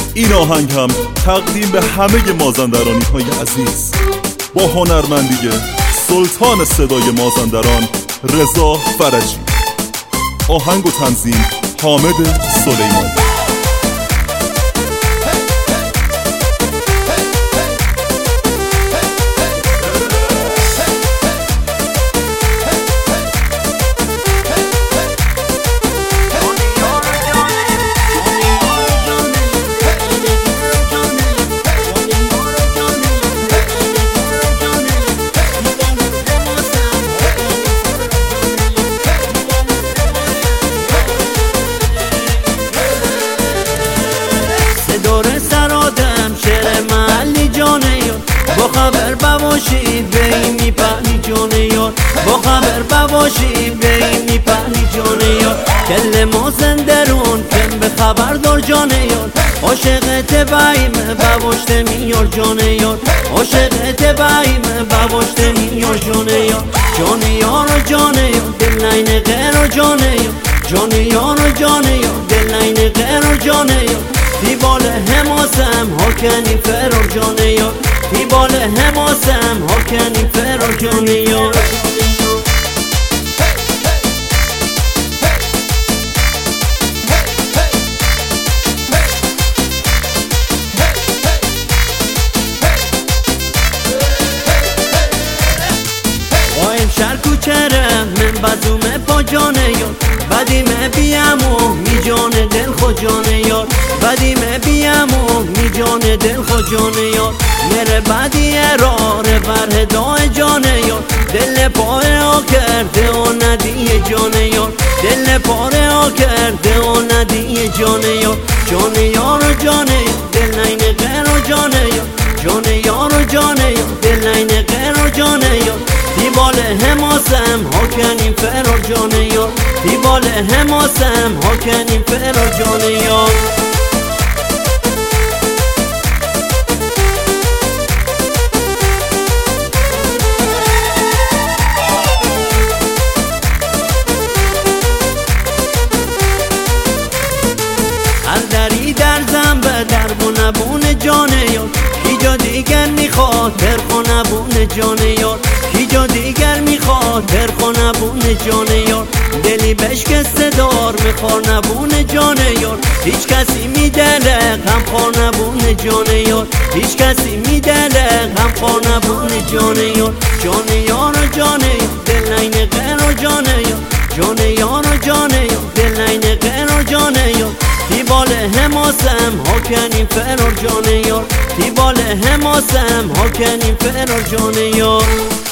این آهنگ هم تقدیم به همه مازندرانی های عزیز با هنرمندی سلطان صدای مازندران رضا فرجی. آهنگ و تنظیم حامد سلیمانی. دور سرادم شعر محلی جانه یار، با خبر بباشی به این میپهنی جانه یار، با خبر بباشی به این میپهنی جانه یار. کل مازندران کم به خبر دار جانه یار، عاشقت بایم بباشته میار جانه یار، عاشقت بایم بباشته میار جانه یار. جانه یار و جانه یار دل نین غیر و جانه یار، جانه یار و جانه یار دل نین غیر و جانه یار. دیبال حماسم ها کنی فرار جانه یار، دیبال حماسم ها کنی فرار جانه یار. قایم شهر کوچرم من بزوم پا جانه یار، بدیم بیم و می جان دل خود جانه یار، بدیم بیم و می جان دل خود جانه یار. میره بدی اراره بر هدای جانه یار، دل پاره ها کرده و ندیه جانه یار، دل پاره ها کرده و ندیه جانه یار. جانه یار و جانه یار دل نین غیر و جانه یار، جانه یار و جانه یار دل نین غیر و جانه یار. دیبال حماسم ها کنیم فرار جانه یار، دیبال حماسم ها کنیم فرار جانه یار. هر دری در زنبه در بونه جانه یار، کی جا دیگر میخواد خانه بونه جانه یار، کی جا دیگر میخواد خانه بونه جانه یار. دلی بشکسته دار میخوار نبونه جانه یار، هیچ کسی میدله غم خور نبونه جانه یار، هیچ کسی میدله غم خور نبونه جانه یار. جانه یار و جانه یار دل نین غیر و جانه یار، جانه یار و جانه یار دل نین غیر و جانه یار. دیبال حماسم ها کنیم فرار جانه یار، دیبال حماسم ها کنیم فرار جانه یار.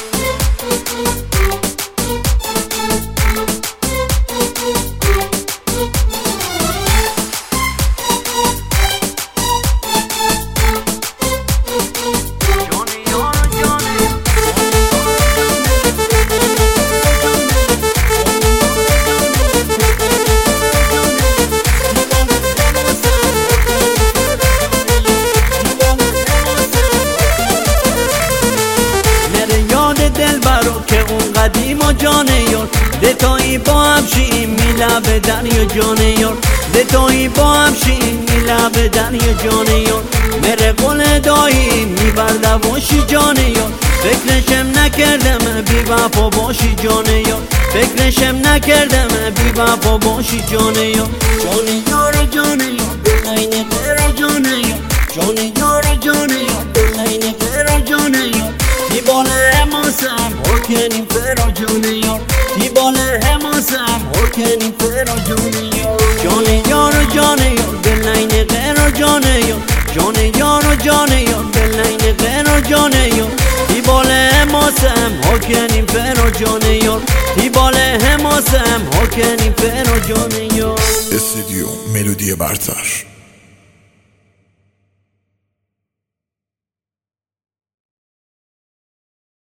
دل برو که اون قدیم و جانه یار، دتایی با هم شیم میله به دریا جانه یار، دتایی با هم شیم میله به دریا جانه یار. مره قول دایی میبرده باشی جانه یار، فکرشم نکردم بی وفا باشی جانه یار، فکرشم نکردم بی وفا باشی جانه یار. جانه یار جانه یار دل نین غیر جانه یار، جانه یار جانه یار دل نین غیر جانه یار. دیبال حماسم ها کنیم فرار جانه یار، دیبال حماسم ها کنیم فرار جانه یار. جانه یار و جانه یار دل نین غیر و جانه یار، جانه یار و جانه یار دل نین غیر و جانه یار. دیبال حماسم ها کنیم فرار جانه یار، دیبال حماسم ها کنیم فرار جانه یار. استودیو ملودی برتر.